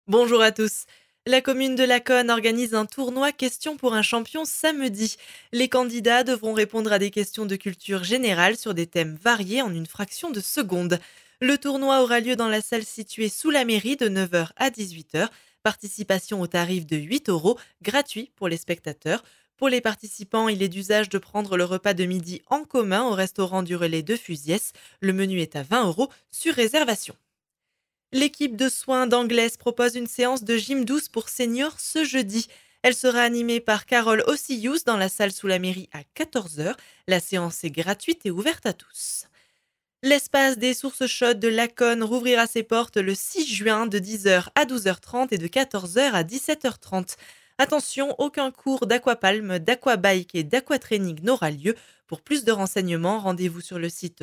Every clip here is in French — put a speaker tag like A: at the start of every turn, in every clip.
A: Bonjour à tous. La commune de Laconne organise un tournoi Questions pour un champion samedi. Les candidats devront répondre à des questions de culture générale sur des thèmes variés en une fraction de seconde. Le tournoi aura lieu dans la salle située sous la mairie de 9 heures à 18 heures. Participation au tarif de 8 euros, gratuit pour les spectateurs. Pour les participants, il est d'usage de prendre le repas de midi en commun au restaurant du Relais de Fusiès. Le menu est à 20 euros sur réservation. L'équipe de soins d'Anglaise propose une séance de gym douce pour seniors ce jeudi. Elle sera animée par Carole Ossius dans la salle sous la mairie à 14 heures. La séance est gratuite et ouverte à tous. L'espace des sources chaudes de Laconne rouvrira ses portes le 6 juin de 10 heures à 12h30 et de 14 heures à 17h30. Attention, aucun cours d'aquapalme, d'aquabike et d'aquatraining n'aura lieu. Pour plus de renseignements, rendez-vous sur le site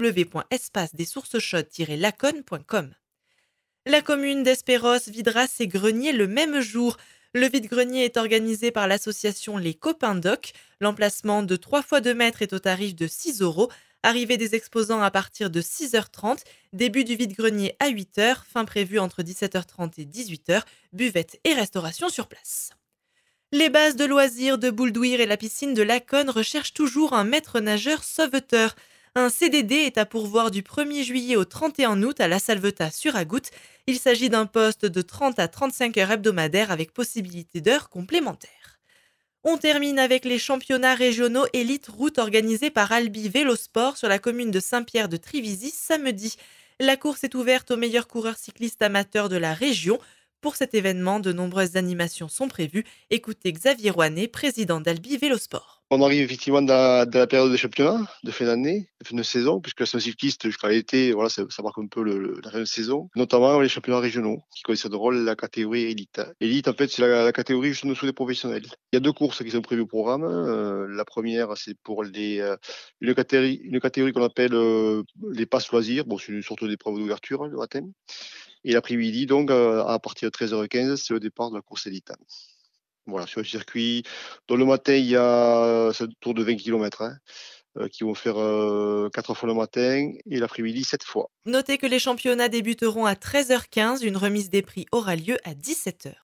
A: www.espacedessourceschaudes-laconne.com. La commune d'Espéros videra ses greniers le même jour. Le vide-grenier est organisé par l'association Les Copains Doc. L'emplacement de 3 fois 2 mètres est au tarif de 6 euros. Arrivée des exposants à partir de 6h30. Début du vide-grenier à 8h. Fin prévue entre 17h30 et 18h. Buvette et restauration sur place. Les bases de loisirs de Bouldouir et la piscine de Laconne recherchent toujours un maître nageur sauveteur. Un CDD est à pourvoir du 1er juillet au 31 août à La Salvetat sur Agout. Il s'agit d'un poste de 30 à 35 heures hebdomadaires avec possibilité d'heures complémentaires. On termine avec les championnats régionaux élite route organisés par Albi Vélosport sur la commune de Saint-Pierre de Trivisy samedi. La course est ouverte aux meilleurs coureurs cyclistes amateurs de la région. Pour cet événement, de nombreuses animations sont prévues. Écoutez Xavier Rouanet, président d'Albi Vélosport.
B: On arrive effectivement dans la période de championnat, de fin d'année, de fin de saison, puisque la saison cycliste jusqu'à l'été, voilà, ça marque un peu la fin de saison, notamment les championnats régionaux, qui concerneront la catégorie élite. Élite, en fait, c'est la catégorie juste en dessous des professionnels. Il y a deux courses qui sont prévues au programme. La première, c'est pour une catégorie qu'on appelle les passes loisirs. Bon, c'est une sorte d'épreuve d'ouverture le matin. Et l'après-midi, donc, à partir de 13h15, c'est le départ de la course élite. Voilà, sur le circuit. Dans le matin, il y a un tour de 20 km qui vont faire 4 fois le matin et l'après-midi 7 fois.
A: Notez que les championnats débuteront à 13h15. Une remise des prix aura lieu à 17h.